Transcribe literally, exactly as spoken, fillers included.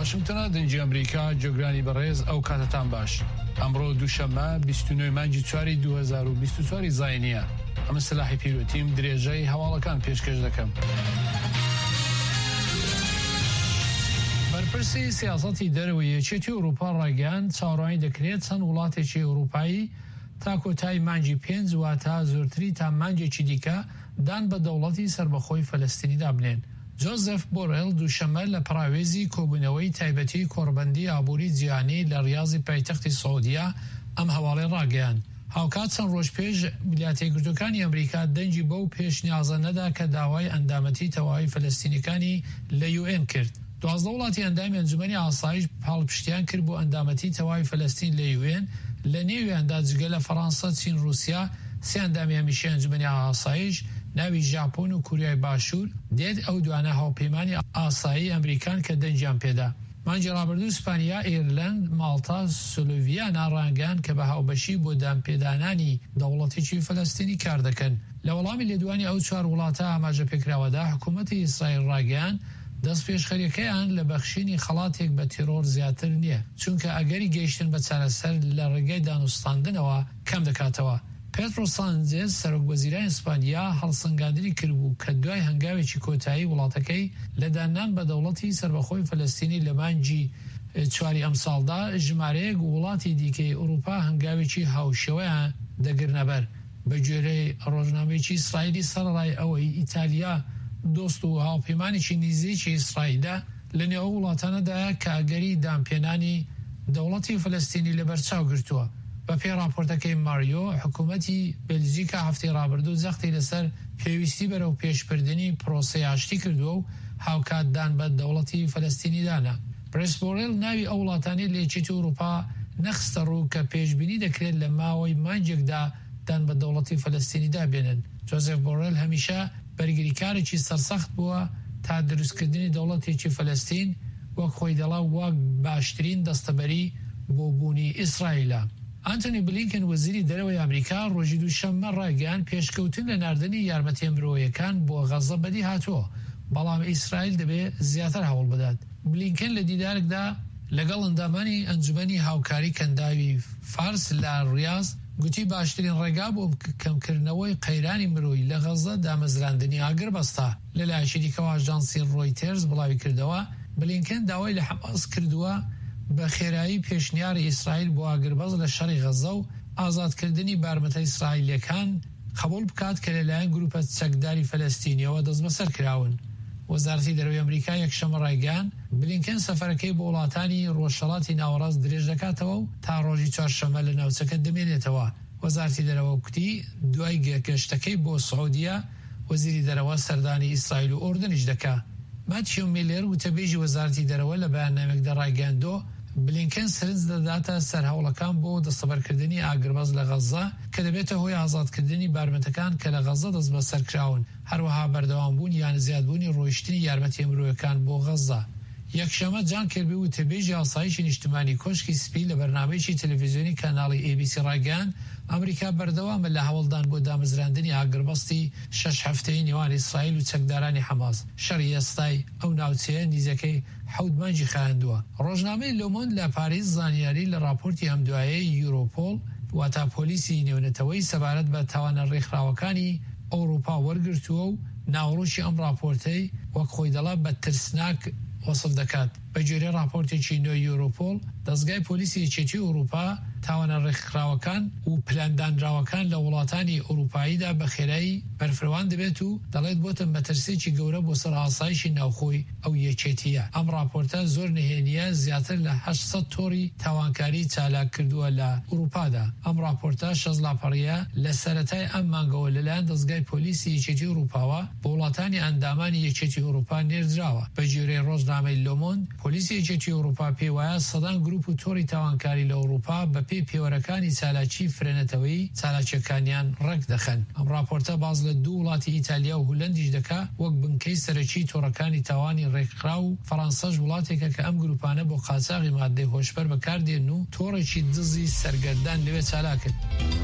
واشنطن دنجی امریکا جۆگرانی بەڕێز ئەو کاتتان باش. ئەمڕۆ دووشەممە بیست و نۆ مانگی چواری دوو هەزار و بیست و چوار زاینیە. ئەمە سلاحی پیرۆتیم درێژەی هەواڵەکان پێشکەش دەکەم. بەرپرسی سیاسەتی دەرەوەی یەکێتی ئەوروپا ڕاگەیاند چاوەڕوانی دەکرێت چەند وڵاتێکی ئەوروپایی تا کۆتایی مانگی پێنج واتە زۆرتری تا مانگێکی دیکە دان بە دەوڵەتی سربەخۆی فەلەستینیدا بنێن. جۆزف بۆرێل دووشەممە لە پراوێزی کۆبوونەوەی تایبەتی کۆڕبەندی ئابووری جیهانی لە ریاضی پایتەختی سعودیا ئەم هەواڵەی ڕاگەیاند. هاوکات چەند ڕۆژ پێش ویلایەتە یەکگرتووەکانی ئەمریکا دەنگی بەو پێشنیازە نەدا کە داوای ئەندامەتی تەواوی فەلەستینیەکانی لە یو ئێن کرد. دوازدە وڵاتی ئەندامی ئەنجومەنی ئاسایش هەڵپشتیان کرد بۆ ئەندامەتی تەواوی فەلەستین لە یو ئێن. لە نێویاندا جگە لە فەڕەنسا، چین، رووسیا، سێ ئەندامی هەمیشەیی ئەنجومەنی ئاسایش ناوی ژاپۆن و کوریای باشوور دێت ئەو دوانە هاوپەیمانی ئاسایی ئەمریکان کە دەنجیان پێدا. مانگی ڕابردوو ئیسپانیا، ئێرلەند، ماڵتا، سلۆڤیانە ڕانگەیاند کە بە هاوبەشی بۆ دامپێدانانی دەوڵەتێکی فەلەستینی کار دەکەن. لە وەڵامی لێدوانی ئەو چوار وڵاتە ئاماژە پێکراوەدا حکوومەتی ئیسرائیل ڕاگەیاند دەست پێشخەریەکەیان لە بەخشینی خەڵاتێک بە تیرۆر زیاتر نییە، چونکە ئەگەری گەیشتن بە چارەسەر لە ڕێگەی دانوستاندنەوە کەم دەکاتەوە. پێترۆ سانچێز سەرۆکوەزیرای ئیسپانیا هەڵسەنگاندنی کردبوو کە دوای هەنگاوێکی کۆتایی وڵاتەکەی لە دانان بە دەوڵەتی سربەخۆی فەلەستینی لە مانگی چواری ئەم ساڵدا ژمارەیەک وڵاتی دیکەی ئەوروپا هەنگاوێکی هاوشێوەیان دەگرنەبەر. بە گوێرەی ڕۆژنامەیەکی ئیسرائیلی سەرڕای ئەوەی ئیتالیا دۆست و هاوپەیمانێکی نزیکی ئیسرائیلدا لە نێو وڵاتانەدایە کە ئەگەری دامپێنانی دەوڵەتی فەلەستینی لەبەرچاو گرتووە. بە پێی راپۆرتەکەی ماریۆ، حکوومەتی بێلژیکا هەفتەی ڕابردوو زەختی لەسەر پێویستی بەرەو پێشبردننی پرۆسەی ئاشتی کردووە و هاوکاتدان بە دەوڵەتی فەلەستینی دانا. پرسپۆرێل ناوی ئەو وڵاتانی لە یەکێتی ئەوروپا نەخستە ڕوو کە پێشبینی دەکرێت لە ماوەی مانگێکدا دان بە دەوڵەتی فەلەستینیدا بێنن. جۆزف بۆرێل هەمیشە بەرگریکارێکی سەرسەخت بووە تا دروستکردنی دەوڵەتێکی فەلەستین وەک خۆی دەڵا وەک باشترین دەستەبەری بۆ بوونی ئیسرائیلە. ئانتۆنی بلینکن وەزیری دەرەوەی ئەمریکا ڕۆژی دووشەممە ڕاگەیاند پێشکەوتن لە ناردنی یارمەتیە مرۆییەکان بۆ غەزە بەدی هاتووە، بەڵام ئیسرائیل دەبێت زیاتر هەوڵ بدات. بلینکن لە دیدارێکدا لەگەڵ ئەندامانی ئەنجومەنی هاوکاری کەنداوی فارس لە ریاض گوتی باشترین ڕێگا بۆ کەمکردنەوەی قەیرانی مرۆیی لە غەزە دامەزراندنی ئاگربەستە. لەلایەکی دیکەوە ئاژانسی ڕۆیتێرز بڵاوی کردەوە بلینکن داوای لە حەماس کردووە بە خێرایی پێشنیاری ئیسرائیل بۆ ئاگربەز لە شەڕی غەزە و ئازادکردنی بارمەتە ئیسرائیلیەکان قبول بکات کە لەلایەن گروپە چەکداری فەلەستینیەوە دەست بەسەر کراون. وەزارەتی دەرەوەی ئەمریکا یەکشەممە ڕایگەیاند بلینکن سەفەرەکەی بۆ وڵاتانی ڕۆژهەڵاتی ناوەڕاست درێژ دەکاتەوە و تا ڕۆژی چوارشەممە لە ناوچەکە دەمێنێتەوە. وەزارەتی دەرەوە کوتی دوای گەشتەکەی بۆ سعودیا وەزیری دەرەوە سەردانی ئیسرائیل و ئوردنیش دەکا. ماتیۆ میلێر وتەبێژی وەزارەتی دەرەوە لە بەیاننامێکدا ڕایگەیاندۆ بلینکن سرنج دەداتە سەرهەوڵەکان بۆ دەستەبەرکردنی ئاگربەز لە غەزە کە دەبێتە هۆی ئازادکردنی بارمەتەکان کە لە غەزە دەست بەسەرکراون، هەروەها بەردەوامبوون یان زیادبوونی ڕۆیشتنی یارمەتیە مرۆییەکان بۆ غەزە. یەکشەممە جان کێربی وتەبێژی ئاسایشی نیشتیمانی کۆشکی سپی لە بەرنامەیەکی تەلەڤیزیۆنی کاناڵی ئێ بی سی ڕایگەیاند ئەمریکا بەردەوامە لە هەوڵدان بۆ دامەزراندنی ئاگربەستی شەش هەفتەیی نێوان ئیسرائیل و چەکدارانی حەماس. شەڕی ئێستای ئەو ناوچەیە نیزەکەی حەوت مانگی خایاندووە. ڕۆژنامەی لۆمۆند لە پاریس زانیاری لە راپۆرتی هەمدوایەی یوروپۆل واتە پۆلیسی نێونەتەوەی سەبارەت بە تاوانە ڕێکخراوەکانی ئەوروپا وەرگرتووە و ناوڕۆشی ئەم راپۆرتەی وەک خۆی دەڵا بە ترسناک وەسف دەکات. بە گوێرەی راپۆرتێکی نوێی یوروپۆل دەستگای پۆلیسی یەکێتی ئەوروپا تاوانە ڕێکخراوەکان و پلاندانراوەکان لە وڵاتانی ئەوروپاییدا بە خێرایی بەرفروان دەبێت و دەڵێت بۆتە مەترسێکی گەورە بۆ سەر ئاسایشی ناوخۆی ئەو یەکێتیە. ئەم راپۆرتە زۆر نهێنیە زیاتر لە هەشت سەد تۆڕی تاوانکاری چالاک کردووە لە ئەوروپادا. ئەم راپۆرتە شەش لاپەڕیە لە سەرەتای ئەم مانگەوە لەلایەن دەستگای پۆلیسی یەکێتی ئەوروپاوە بە وڵاتانی ئەندامانی یەکێتی ئەوروپا نێردراوە. بە گوێرەی ڕۆژنامەی لۆمۆند پۆلیسی یەکێتی ئەوروپا پێی وایە سەدان گروپ و تۆڕی تاوانکاری لە ئەوروپا بە پێی پێوەرەکانی چالاکی فرێنەتەوەی چالاکیەکانیان ڕەگ دەخەن. ئەم راپۆرتە باز لە دوو وڵاتی ئیتالیا و هۆلەندیش دەکا وەک بنکەی سەرەکی تۆڕەکانی تاوانی ڕێکخراو و فەڕەنسەش وڵاتێکە کە ئەم گروپانە بۆ قاچاغی مادەی هۆشبەر بەکاردێن و تۆڕێکی دزی سەرگەردان لەوێ چالاکرد.